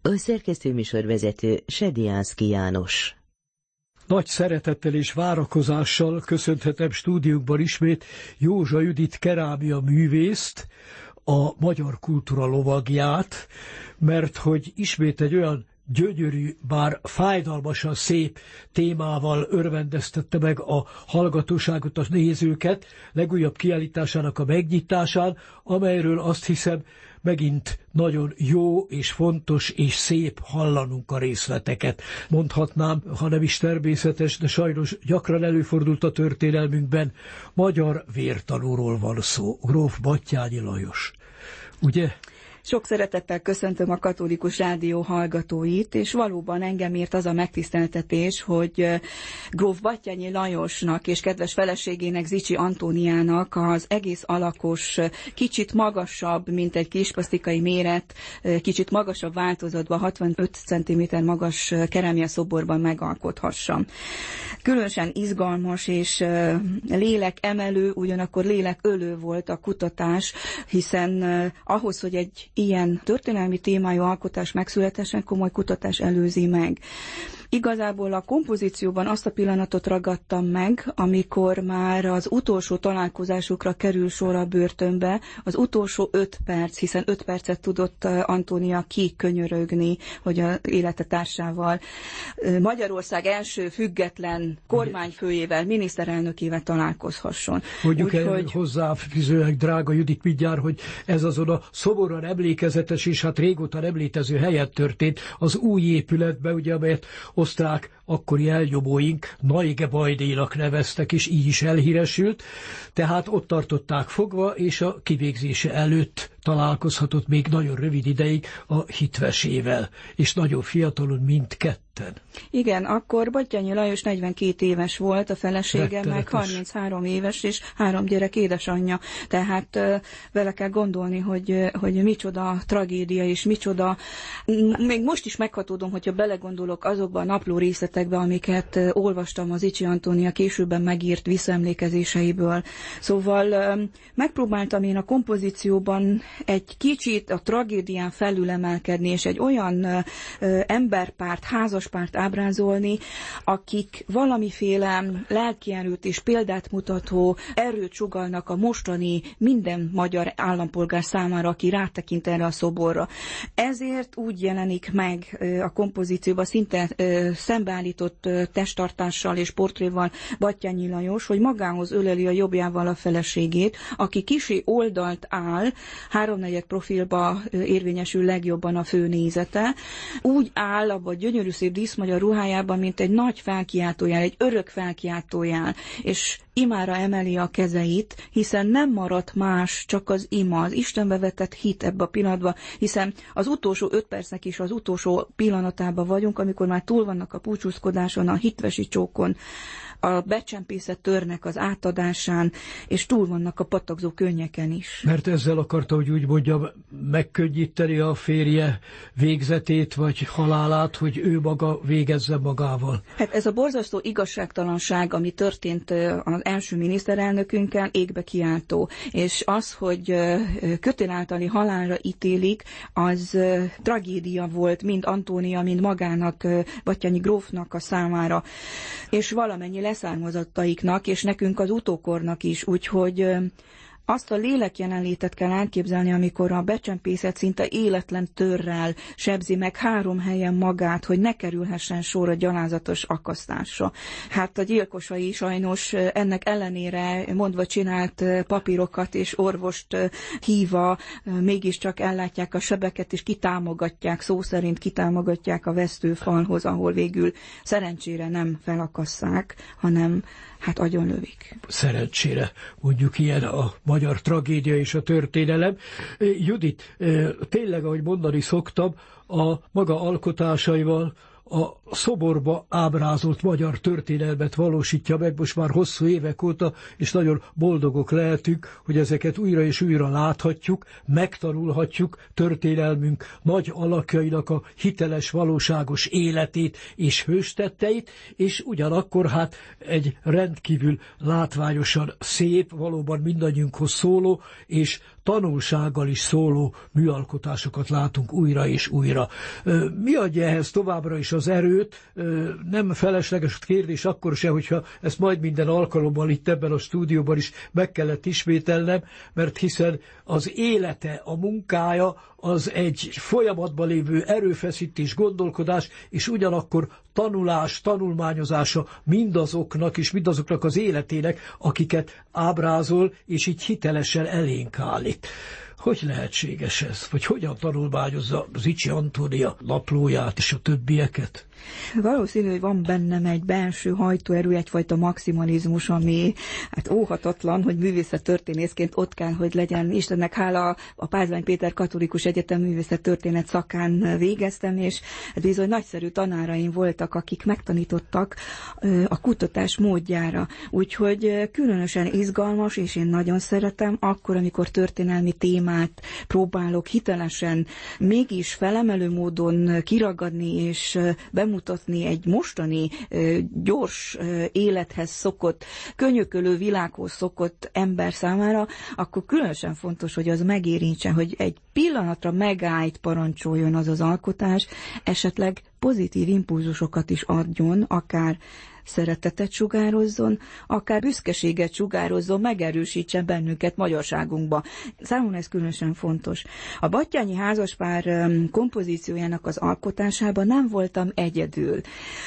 A szerkesztőműsorvezető Sediánszky János. Nagy szeretettel és várakozással köszönhetem stúdiókban ismét Józsa Judit kerámia művészt, a magyar kultúra lovagját, mert hogy ismét egy olyan gyönyörű, bár fájdalmasan szép témával örvendeztette meg a hallgatóságot, a nézőket legújabb kiállításának a megnyitásán, amelyről azt hiszem megint nagyon jó és fontos és szép hallanunk a részleteket. Mondhatnám, ha nem is természetes, de sajnos gyakran előfordult a történelmünkben, magyar vértanúról van szó, gróf Batthyány Lajos. Ugye? Sok szeretettel köszöntöm a Katolikus Rádió hallgatóit, és valóban engem ért az a megtiszteltetés, hogy gróf Batthyány Lajosnak és kedves feleségének, Zichy Antóniának az egész alakos, kicsit magasabb, mint egy kisplastikai méret, kicsit magasabb változatban, 65 cm magas kerámia szoborban megalkothassam. Különösen izgalmas és lélekemelő, ugyanakkor lélekölő volt a kutatás, hiszen ahhoz, hogy egy ilyen történelmi témájú alkotás megszületesen, komoly kutatás előzi meg. Igazából a kompozícióban azt a pillanatot ragadtam meg, amikor már az utolsó találkozásukra kerül sor a börtönbe, az utolsó 5 perc, hiszen 5 percet tudott Antónia kikönyörögni, hogy az élete társával, Magyarország első független kormányfőjével, miniszterelnökével találkozhasson. Mondjuk hozzáfűzőleg, drága Judit, mindjárt, hogy ez azon a szomorúan emlékezetes és hát régóta nem létező helyen történt, az új épületben, ugye, amelyet osztrák akkori elnyomóink Neugebäudénak neveztek, és így is elhíresült, tehát ott tartották fogva, és a kivégzése előtt találkozhatott még nagyon rövid ideig a hitvesével, és nagyon fiatalon mindketten. Igen, akkor Batthyány Lajos 42 éves volt, a felesége meg 33 éves, és 3 gyerek édesanyja. Tehát vele kell gondolni, hogy micsoda tragédia, és micsoda... Még most is meghatódom, hogyha belegondolok azokba a napló részletekbe, amiket olvastam az Zichy Antónia későbben megírt visszaemlékezéseiből. Szóval megpróbáltam én a kompozícióban egy kicsit a tragédián felülemelkedni, és egy olyan emberpárt, házaspárt ábrázolni, akik valamiféle lelkierőt és példát mutató erőt sugallnak a mostani minden magyar állampolgár számára, aki rátekint erre a szoborra. Ezért úgy jelenik meg a kompozícióban szinte szembeállított testtartással és portréval Batthyány Lajos, hogy magához öleli a jobbjával a feleségét, aki kissé oldalt áll, 3/4 profilba érvényesül legjobban a főnézete. Úgy áll abba a gyönyörű szép díszmagyar ruhájában, mint egy nagy felkiáltójel, egy örök felkiáltójel, és imára emeli a kezeit, hiszen nem maradt más, csak az ima, az Istenbe vetett hit ebbe a pillanatban, hiszen az utolsó 5 percnek is az utolsó pillanatában vagyunk, amikor már túl vannak a búcsúzkodáson, a hitvesi csókon, a becsempészett törnek az átadásán, és túl vannak a pattagzó könnyeken is. Mert ezzel akarta, hogy úgy mondjam, megkönnyíteni a férje végzetét, vagy halálát, hogy ő maga végezze magával. Hát ez a borzasztó igazságtalanság, ami történt az első miniszterelnökünkkel, égbe kiáltó. És az, hogy kötél általi halálra ítélik, az tragédia volt mind Antónia, mind magának, Batthyány grófnak a számára. És valamennyi leszármazottaiknak, és nekünk az utókornak is, úgyhogy azt a lélekjelenlétet kell elképzelni, amikor a becsempészet szinte életlen törrel sebzi meg 3 helyen magát, hogy ne kerülhessen sor a gyalázatos akasztásra. Hát a gyilkosai sajnos ennek ellenére mondva csinált papírokat és orvost hívva mégiscsak ellátják a sebeket, és kitámogatják, szó szerint kitámogatják a vesztőfalhoz, ahol végül szerencsére nem felakasszák, hanem hát agyonlövik. Szerencsére, mondjuk ilyen a magyar tragédia és a történelem. Judit, tényleg, ahogy mondani szoktam, a maga alkotásaival a szoborba ábrázolt magyar történelmet valósítja meg most már hosszú évek óta, és nagyon boldogok lehetünk, hogy ezeket újra és újra láthatjuk, megtanulhatjuk történelmünk nagy alakjainak a hiteles, valóságos életét és hőstetteit, és ugyanakkor hát egy rendkívül látványosan szép, valóban mindannyiunkhoz szóló, és tanulsággal is szóló műalkotásokat látunk újra és újra. Mi adja ehhez továbbra is az erőt? Nem felesleges kérdés akkor se, hogyha ezt majd minden alkalommal itt ebben a stúdióban is meg kellett ismételnem, mert hiszen az élete, a munkája az egy folyamatban lévő erőfeszítés, gondolkodás, és ugyanakkor tanulás, tanulmányozása mindazoknak és mindazoknak az életének, akiket ábrázol, és így hitelesen elénk állít. Hogy lehetséges ez? Vagy hogyan tanulmányozza Zichy Antónia naplóját és a többieket? Valószínű, hogy van bennem egy belső hajtóerő, egyfajta maximalizmus, ami hát óhatatlan, hogy művészettörténészként ott kell, hogy legyen. Istennek hála, a Pázmány Péter Katolikus Egyetem művészettörténet szakán végeztem, és bizony nagyszerű tanáraim voltak, akik megtanítottak a kutatás módjára. Úgyhogy különösen izgalmas, és én nagyon szeretem, akkor, amikor történelmi témát próbálok hitelesen, mégis felemelő módon kiragadni és bemutatni egy mostani gyors élethez szokott, könyökölő világhoz szokott ember számára, akkor különösen fontos, hogy az megérintse, hogy egy pillanatra megállt parancsoljon az az alkotás, esetleg pozitív impulzusokat is adjon, akár szeretetet sugározzon, akár büszkeséget sugározzon, megerősítse bennünket magyarságunkba. Számomra ez különösen fontos. A Batthyány házaspár kompozíciójának az alkotásában nem voltam egyedül.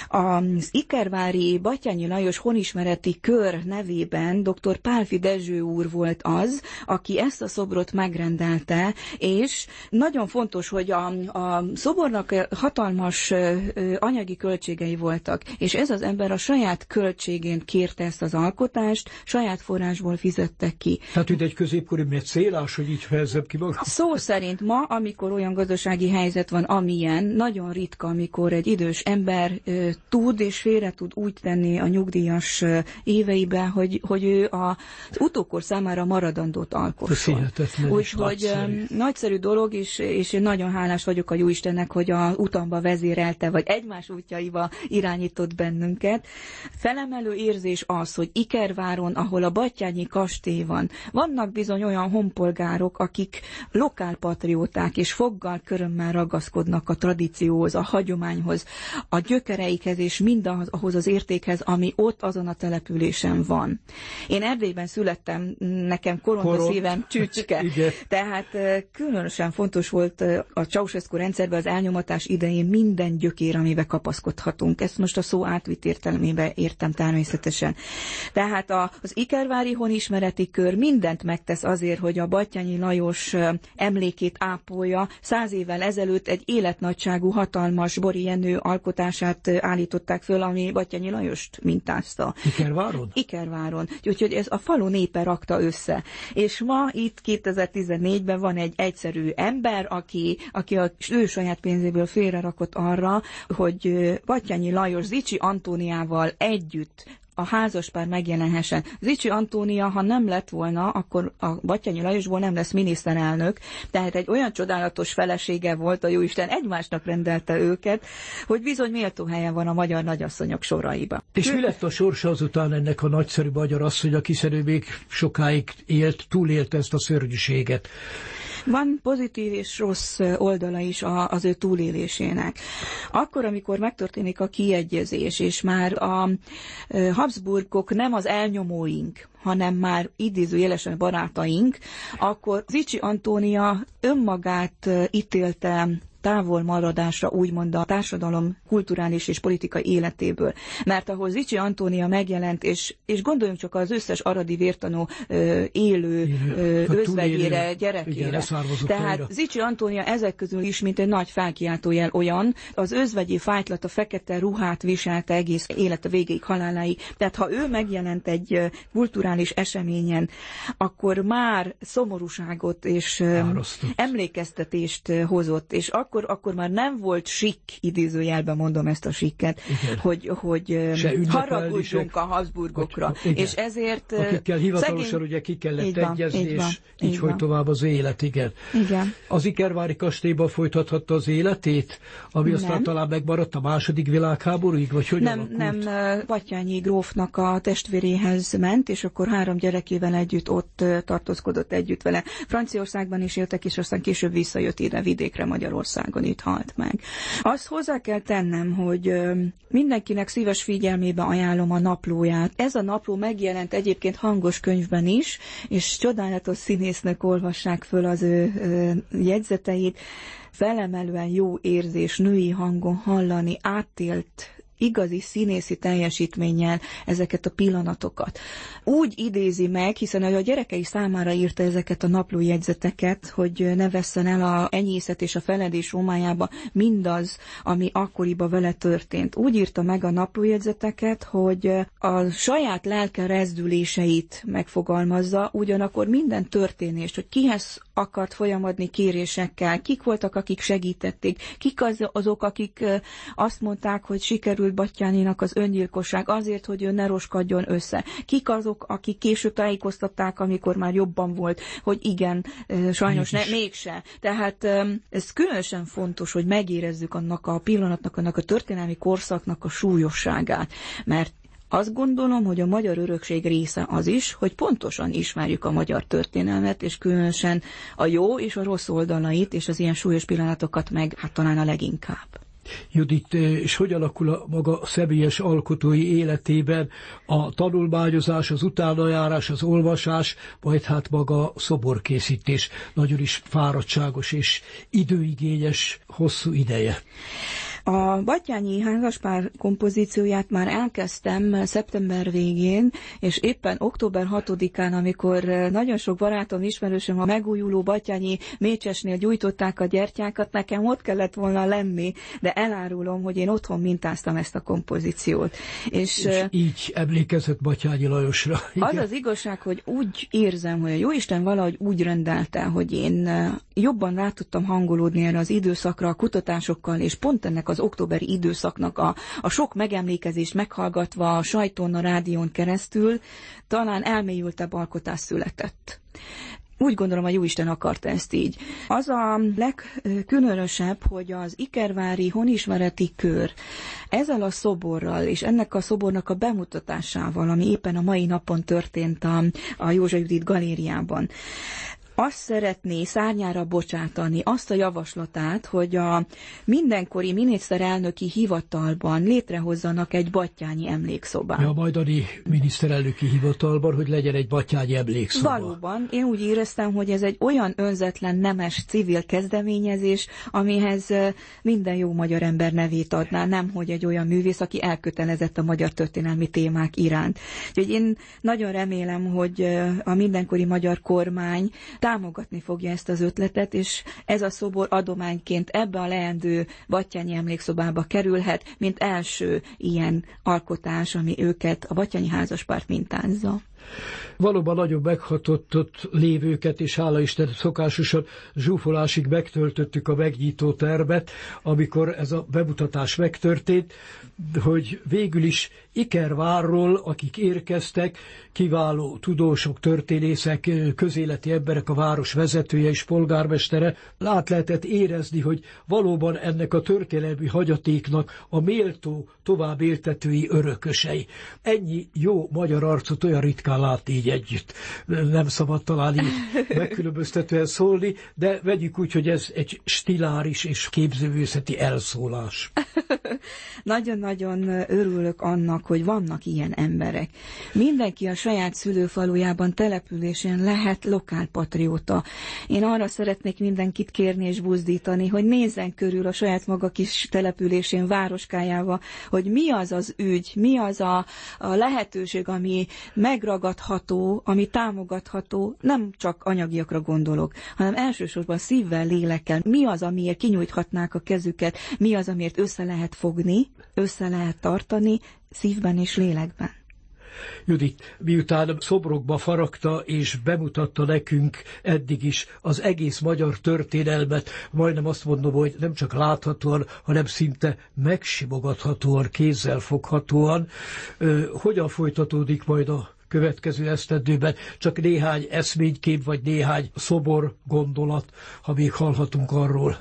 Az ikervári Batthyányi Lajos honismereti kör nevében dr. Pálffy Dezső úr volt az, aki ezt a szobrot megrendelte, és nagyon fontos, hogy a szobornak hatalmas anyagi költségei voltak, és ez az ember a saját költségén kérte ezt az alkotást, saját forrásból fizette ki. Tehát itt egy középkori mecélás, hogy így fejezzem ki magam? Szó szerint ma, amikor olyan gazdasági helyzet van, amilyen, nagyon ritka, amikor egy idős ember tud és félre tud úgy tenni a nyugdíjas éveibe, hogy ő az utókor számára maradandót alkosson. Úgyhogy nagyszerű dolog, és én nagyon hálás vagyok a Jóistennek, hogy a utamba vezérelte, vagy egymás útjaiba irányított bennünket. Felemelő érzés az, hogy Ikerváron, ahol a Batthyányi kastély van, vannak bizony olyan honpolgárok, akik lokálpatrióták és foggal körömmel ragaszkodnak a tradícióhoz, a hagyományhoz, a gyökereikhez és mindahhoz az értékhez, ami ott azon a településen van. Én Erdélyben születtem, nekem Koront szívem csücske. Tehát különösen fontos volt a Ceausescu rendszerben az elnyomatás idején minden gyökér, amiben kapaszkodhatunk. Ezt most a szó átvitt értelmébe értem természetesen. Tehát az ikervári honismereti kör mindent megtesz azért, hogy a Batthyányi Lajos emlékét ápolja. 100 évvel ezelőtt egy életnagyságú, hatalmas Bori Jenő alkotását állították föl, ami Batthyányi Lajost mintázta. Ikerváron? Ikerváron. Úgyhogy ez a falu népe rakta össze. És ma itt 2014-ben van egy egyszerű ember, aki ő saját pénzéből félrerakott arra, hogy Batthyányi Lajos Zichy Antóniával együtt a házaspár megjelenhessen. Zichy Antónia, ha nem lett volna, akkor a Batthyányi Lajosból nem lesz miniszterelnök, tehát egy olyan csodálatos felesége volt, a Jóisten egymásnak rendelte őket, hogy bizony méltó helyen van a magyar nagyasszonyok soraiba. És mi lett a sorsa azután ennek a nagyszerű magyar asszonynak, hiszen ő még sokáig túlélte ezt a szörnyűséget? Van pozitív és rossz oldala is az ő túlélésének. Akkor, amikor megtörténik a kiegyezés, és már a Habsburgok nem az elnyomóink, hanem már idézőjelesen barátaink, akkor Zichy Antónia önmagát ítélte távolmaradásra, úgymond a társadalom kulturális és politikai életéből. Mert ahol Zichy Antónia megjelent, és gondoljunk csak az összes aradi vértanú élő özvegyére, gyerekére. Tehát Zichy Antónia ezek közül is, mint egy nagy felkiáltójel olyan, az özvegyi fájtlat, a fekete ruhát viselte egész élete végéig, haláláig. Tehát ha ő megjelent egy kulturális eseményen, akkor már szomorúságot és emlékeztetést hozott, és akkor akkor már nem volt sikk, idézőjelben mondom ezt a sikket, hogy haragudjunk a Habsburgokra. És ezért akikkel hivatalosan ugye ki kellett egyezni, és így folyt tovább az élet, igen. Az ikervári kastélyban folytathatta az életét, ami aztán talán megmaradt a második világháborúig, vagy hogy alakult? Nem, Batthyány grófnak a testvéréhez ment, és akkor 3 gyerekével együtt ott tartózkodott együtt vele. Franciaországban is éltek, és aztán később visszajött ide vidékre, Magyarországon, itt halt meg. Azt hozzá kell tennem, hogy mindenkinek szíves figyelmébe ajánlom a naplóját. Ez a napló megjelent egyébként hangos könyvben is, és csodálatos színésznek olvassák föl az ő jegyzeteit. Felemelően jó érzés női hangon hallani átélt, igazi színészi teljesítménnyel ezeket a pillanatokat. Úgy idézi meg, hiszen a gyerekei számára írta ezeket a naplójegyzeteket, hogy ne vesszen el a enyészet és a feledés rómájába mindaz, ami akkoriban vele történt. Úgy írta meg a naplójegyzeteket, hogy a saját lelke rezdüléseit megfogalmazza, ugyanakkor minden történést, hogy kihez akart folyamadni kérésekkel, kik voltak, akik segítették, kik azok, akik azt mondták, hogy sikerült Batthyánynak az öngyilkosság azért, hogy ő ne roskadjon össze. Kik azok, akik később tájékoztatták, amikor már jobban volt, hogy igen, sajnos mégse. Tehát ez különösen fontos, hogy megérezzük annak a pillanatnak, annak a történelmi korszaknak a súlyosságát, mert azt gondolom, hogy a magyar örökség része az is, hogy pontosan ismerjük a magyar történelmet, és különösen a jó és a rossz oldalait, és az ilyen súlyos pillanatokat meg hát talán a leginkább. Judit, és hogy alakul a maga személyes alkotói életében a tanulmányozás, az utánajárás, az olvasás, majd hát maga szoborkészítés nagyon is fáradtságos és időigényes, hosszú ideje? A Batthyányi házaspár kompozícióját már elkezdtem szeptember végén, és éppen október 6-án, amikor nagyon sok barátom, ismerősöm a megújuló Batthyányi mécsesnél gyújtották a gyertyákat, nekem ott kellett volna lenni, de elárulom, hogy én otthon mintáztam ezt a kompozíciót. És így emlékezett Batthyányi Lajosra. Igen. Az az igazság, hogy úgy érzem, hogy a Jóisten valahogy úgy rendelte, hogy én jobban rá tudtam hangolódni erre az időszakra a kutatásokkal, és pont ennek az októberi időszaknak a sok megemlékezést meghallgatva a sajton, a rádión keresztül talán elmélyültebb alkotás született. Úgy gondolom, a Jóisten akarta ezt így. Az a legkülönösebb, hogy az ikervári honismereti kör ezzel a szoborral és ennek a szobornak a bemutatásával, ami éppen a mai napon történt a Józsa Judit galériában, azt szeretné szárnyára bocsátani azt a javaslatát, hogy a mindenkori miniszterelnöki hivatalban létrehozzanak egy Batthyányi emlékszobát. A majdani miniszterelnöki hivatalban, hogy legyen egy Batthyányi emlékszoba. Valóban, én úgy éreztem, hogy ez egy olyan önzetlen, nemes civil kezdeményezés, amihez minden jó magyar ember nevét adná, nemhogy egy olyan művész, aki elkötelezett a magyar történelmi témák iránt. Úgyhogy én nagyon remélem, hogy a mindenkori magyar kormány támogatni fogja ezt az ötletet, és ez a szobor adományként ebbe a leendő Batthyányi emlékszobába kerülhet, mint első ilyen alkotás, ami őket, a Batthyányi házaspárt mintázza. Valóban nagyon meghatott ott lévőket, és hála Isten szokásosan zsúfolásig megtöltöttük a megnyitó termet, amikor ez a bemutatás megtörtént, hogy végül is Ikervárról, akik érkeztek, kiváló tudósok, történészek, közéleti emberek, a város vezetője és polgármestere, lehetett érezni, hogy valóban ennek a történelmi hagyatéknak a méltó továbbéltetői örökösei. Ennyi jó magyar arcot olyan ritkán látni így együtt. Nem szabad talán így megkülönböztetően szólni, de vegyük úgy, hogy ez egy stiláris és képzőművészeti elszólás. Nagyon-nagyon örülök annak, hogy vannak ilyen emberek. Mindenki a saját szülőfalujában, településén lehet lokálpatrióta. Én arra szeretnék mindenkit kérni és buzdítani, hogy nézzen körül a saját maga kis településén, városkájába, hogy mi az az ügy, mi az a lehetőség, ami megragadható, ami támogatható, nem csak anyagiakra gondolok, hanem elsősorban szívvel, lélekkel. Mi az, amiért kinyújthatnák a kezüket, mi az, amiért össze lehet fogni, össze lehet tartani, szívben és lélekben. Judit, miután szobrokba faragta és bemutatta nekünk eddig is az egész magyar történelmet, majdnem azt mondom, hogy nem csak láthatóan, hanem szinte megsimogathatóan, kézzel foghatóan, hogyan folytatódik majd a következő esztendőben? Csak néhány eszménykép, vagy néhány szobor gondolat, ha még hallhatunk arról.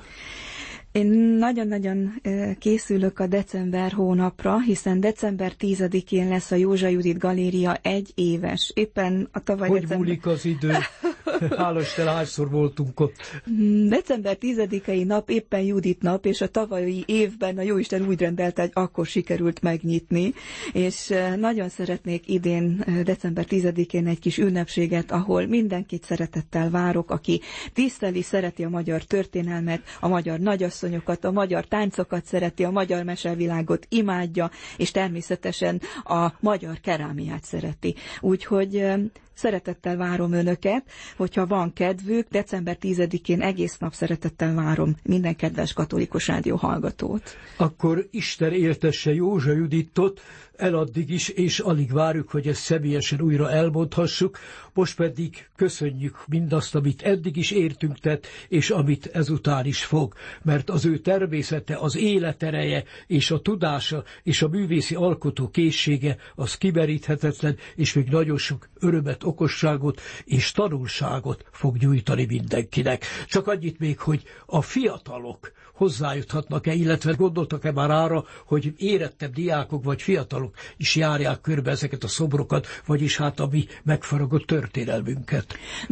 Én nagyon-nagyon készülök a december hónapra, hiszen december 10-én lesz a Józsa Judit Galéria 1 éves. Éppen a tavaly Hogy múlik az idő? Hála Isten, hányszor voltunk ott. December 10-i nap éppen Judit nap, és a tavalyi évben a Jóisten úgy rendelte, hogy akkor sikerült megnyitni, és nagyon szeretnék idén december 10-én egy kis ünnepséget, ahol mindenkit szeretettel várok, aki tiszteli, szereti a magyar történelmet, a magyar nagyasszonyokat, a magyar táncokat szereti, a magyar mesevilágot imádja, és természetesen a magyar kerámiát szereti. Úgyhogy szeretettel várom önöket, hogyha van kedvük, december 10-én egész nap szeretettel várom minden kedves katolikus rádió hallgatót. Akkor Isten éltesse Józsa Juditot eladdig is, és alig várjuk, hogy ezt személyesen újra elmondhassuk. Most pedig köszönjük mindazt, amit eddig is értünk tett, és amit ezután is fog, mert az ő természete, az életereje, és a tudása, és a művészi alkotó készsége, az kimeríthetetlen, és még nagyon sok örömet, okosságot és tanulságot fog nyújtani mindenkinek. Csak annyit még, hogy a fiatalok hozzájuthatnak-e, illetve gondoltak-e már arra, hogy érettebb diákok vagy fiatalok is járják körbe ezeket a szobrokat, vagyis hát a mi megfaragott történelmünket.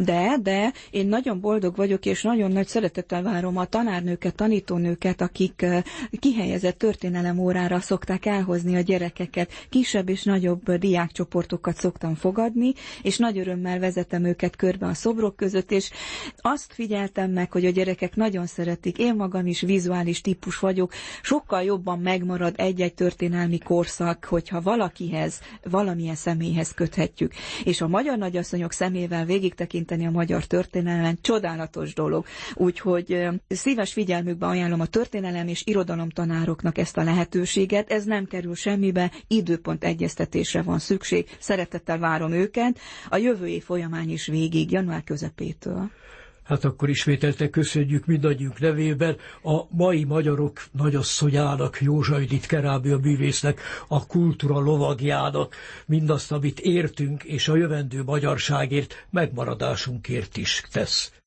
De én nagyon boldog vagyok, és nagyon nagy szeretettel várom a tanárnőket, tanítónőket, akik kihelyezett történelemórára szokták elhozni a gyerekeket. Kisebb és nagyobb diákcsoportokat szoktam fogadni, és nagy örömmel vezetem őket körbe a szobrok között, és azt figyeltem meg, hogy a gyerekek nagyon szeretik. Én magam is vizuális típus vagyok, sokkal jobban megmarad egy-egy történelmi korszak, hogyha valakihez, valamilyen személyhez köthetjük. És a magyar nagyasszonyok szemével végig tekinteni a magyar történelmen csodálatos dolog. Úgyhogy szíves figyelmükbe ajánlom a történelem és irodalom tanároknak ezt a lehetőséget. Ez nem kerül semmibe, időpont egyeztetésre van szükség. Szeretettel várom őket a jövő év folyamán is végig, január közepétől. Hát akkor ismételten köszönjük mindannyiunk nevében a mai magyarok nagyasszonyának, Józsa Judit kerámia művésznek, a kultúra lovagjának mindazt, amit értünk, és a jövendő magyarságért, megmaradásunkért is tesz.